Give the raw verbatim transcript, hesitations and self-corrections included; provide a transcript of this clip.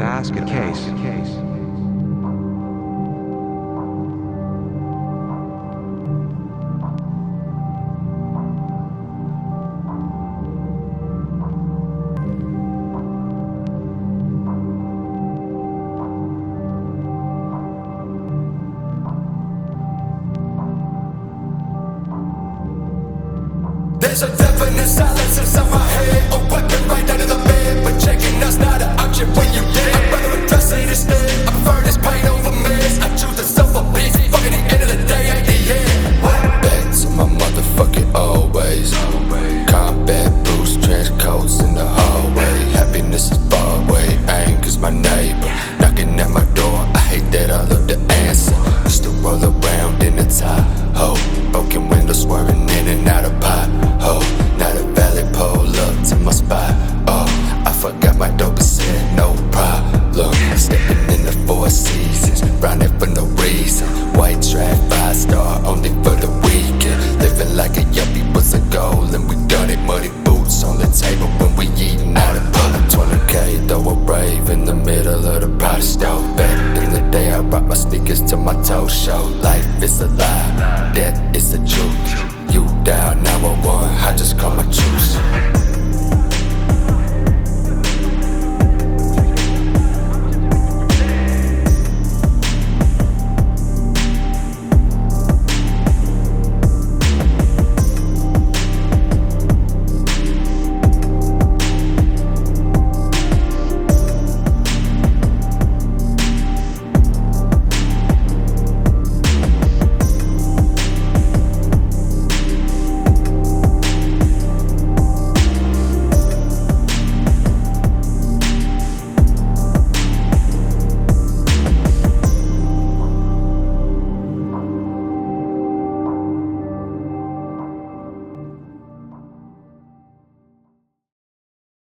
basket case. There's a definite silence inside my head. A weapon right under the bed, but checking us not an option when you dead. I'd rather address it instead. I prefer this pain over mess. I choose to suffer bitch. Fucking the end of the day ain't the end. Back to my motherfucking old ways. Combat boots, trench coats in the hallway. Happiness is far away. Anger's my neighbor knocking at my door. I hate that I love the answer. Used to roll around in a Tahoe, broken windows swerving in and out of pothole. Now the valley pull up to my spot. Oh, I forgot my dope and said no problem. Stepping in the four seasons, rounding for no reason. White track, five star, only for the weekend. Living like a yuppie was a goal, and we done it. Muddy boots on the table when we eating out of public. twenty K, throw a rave in the middle of the party stove. Back in the day, I rock my sneakers to my toe show. Life is a lie, death is the truth. You dial nine one one, I just call my juice.